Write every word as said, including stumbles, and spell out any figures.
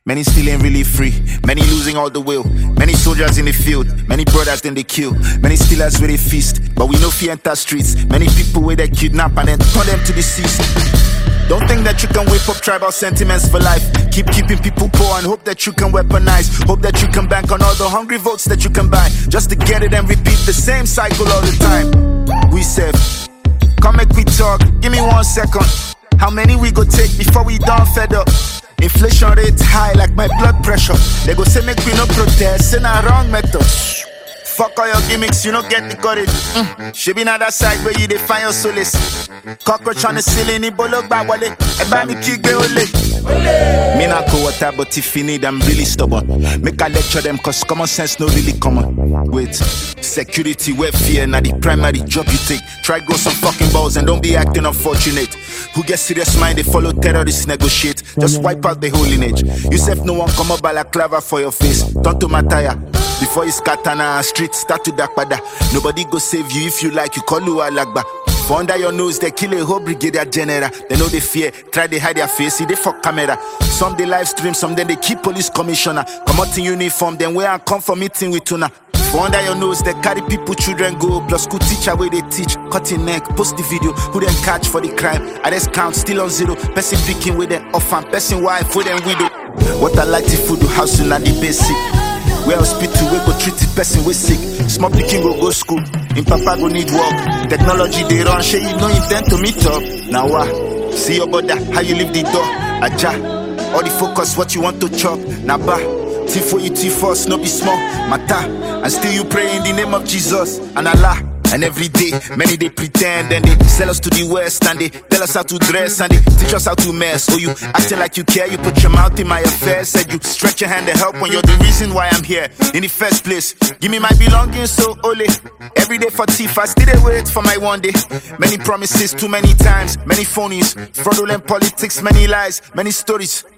Many still ain't really free. Many losing all the will. Many soldiers in the field. Many brothers then they kill. Many stealers where they feast. But we no fear enter streets. Many people where they kidnap and then turn them to deceased. Don't think that you can whip up tribal sentiments for life. Keep keeping people poor and hope that you can weaponize. Hope that you can bank on all the hungry votes that you can buy. Just to get it and repeat the same cycle all the time. We said, come make we talk, give me one second. How many we go take before we done fed up? Inflation rate high like my blood pressure. They go say make we no protest, say na wrong method. Fuck all your gimmicks, you don't get the courage. Mm. She be on that side where you define your solace. Cockroach on the ceiling, ni bolog ba wale. Eba mi kigbe ole. Me not go water, but if you need, I'm really stubborn. Make I lecture them, cause common sense no really common. Wait, security, welfare, now the primary job you take. Try grow some fucking balls and don't be acting unfortunate. Who get serious mind, they follow terrorists negotiate. Just wipe out the whole lineage. You said no one come up balaclava for your face. Turn to Mataya. Before you scatter na street start to dakpada. Nobody go save you if you like, you call you alagba. For under your nose, they kill a whole brigadier general. They know they fear, try they hide their face, see they fuck camera. Some they live stream, some then they keep police commissioner. Come out in uniform, then where I come for meeting with tuna. For under your nose, they carry people, children go. Plus school teacher where they teach, cutting neck, post the video. Who then catch for the crime? Arrest count still on zero. Person picking with them orphan, person wife with them widow. What I like to food, house in the basic. We hospital, we go treat the person we sick. Small picking go go school. In papa go need work. Technology they run, shey you no intend to meet up. Now what? See your brother, how you leave the door. Aja, all the focus what you want to chop. Naba, T for you, T for us, no be small. Mata, and still you pray in the name of Jesus and Allah. And every day, many they pretend and they sell us to the West and they tell us how to dress and they teach us how to mess. Oh, you acting like you care, you put your mouth in my affairs. Said you stretch your hand to help when you're the reason why I'm here in the first place. Give me my belongings, so ole. Every day for thief, I still dey wait for my one day. Many promises, too many times, many phonies, fraudulent politics, many lies, many stories.